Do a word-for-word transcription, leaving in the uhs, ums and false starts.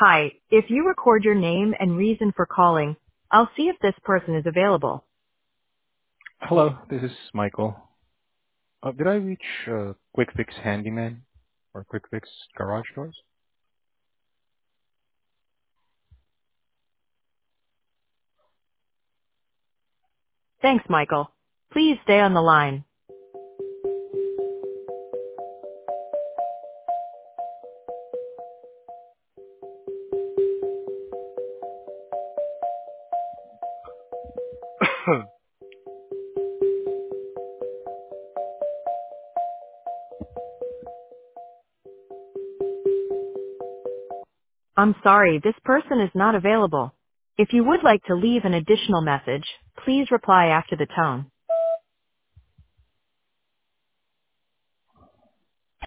Hi, if you record your name and reason for calling, I'll see if this person is available. Hello, this is Michael. Uh, did I reach uh, Quick Fix Handyman or Quick Fix Garage Doors? Thanks, Michael. Please stay on the line. I'm sorry, this person is not available. If you would like to leave an additional message, please reply after the tone.